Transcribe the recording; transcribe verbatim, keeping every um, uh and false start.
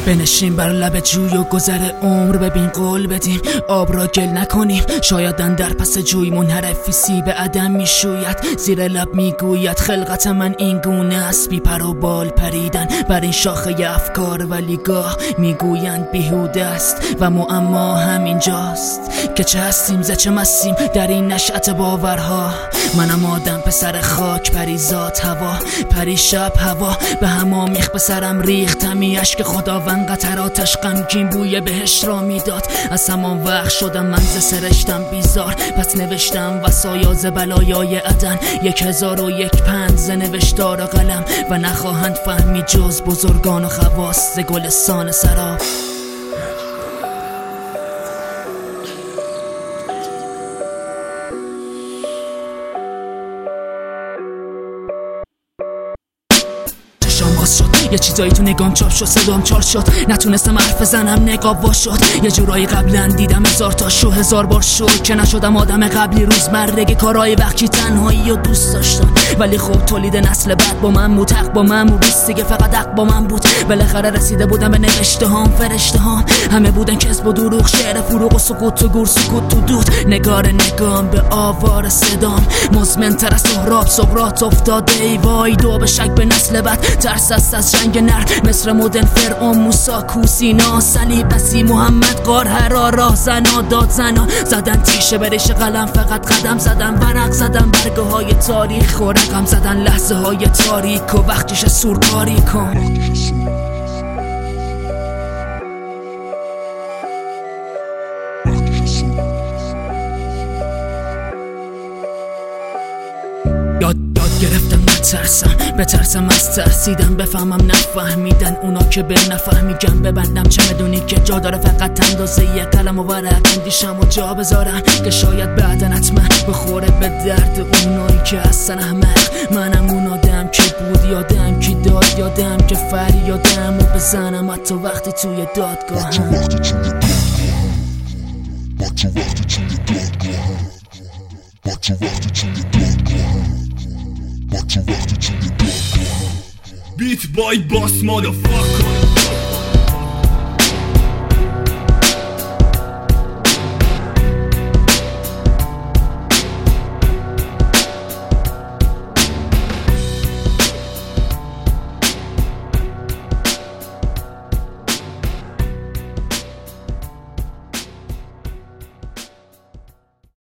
بنشین بر لب جوی و گذر عمر ببین قول بدیم آب را گل نکنیم. شاید در پس جوی منحرفی سیب عدم میشوید، زیر لب میگوید خلقت من این گونه است. بی پر و بال پریدن بر این شاخه افکار، ولی گاه میگویند بیهوده است و معما همینجاست که چه هستیم ز چه مستیم در این نشأت باورها. منم آدم پسر خاک، پریزاد هوا، پری شب هوا به هم آمیخت به سرم ریختمی اشک خداوند قطراتش غمگین بوی بهشت را میداد. از همان وقت شدم من ز سرشتم بیزار، پس نوشتم وصایا ز بلایای عدن. یک هزار و یک پند ز نوشتار قلم و نخواهند فهمی جز بزرگان و خواص ز گلستان سراب. شد یه چیزایی تو نگام چاپ شد، صدام چال شد، نتونستم حرف بزنم، نقاب وا شد. یه جورایی قبلا دیدم هزار تا شو، هزار بار شو که نشدم آدم قبلی. روزمرگی کارهای وقتی تنهایی و دوست داشتم، ولی خب تولید نسل بعد با من بود، حق با من بود، دیگه فقط حق با من بود. بالاخره رسیده بودم به نوشته هام، فرشته هام همه بودن کسب و دروغ، شعر فروغ و سکوت و گور، سکوت تو دود. نگار نگام به آوار صدام مزمن تر از سهراب، سقراط افتاده ای وای دو به شک به نسل بعد. ترس است از جنگ نر مصر مدن، فرعون موسی کوسینا، صلیب بسی محمد قار هرا، راه زنا داد زنا زدن تیشه برش قلم، فقط قدم زدن ورق زدن برگه های تاریخ و رقم زدن لحظه های تاریک و وقتش سورکاری کن. یاد یاد گرفتم نترسم، بترسم از ترسیدن، بفهمم نفهمیدن اونا که به نفهمیگم. ببندم چه میدونی که جا داره فقط اندازه یه قلم و ورق، اندیشم و جا بذارم که شاید بعدن حتما بخوره به درد اونایی که اصلا احمق. منم اون آدم که بود، یادم که داد، یادم که فریادم و بزنم حتی وقتی توی دادگاهم. Beat by Boss Motherfucker.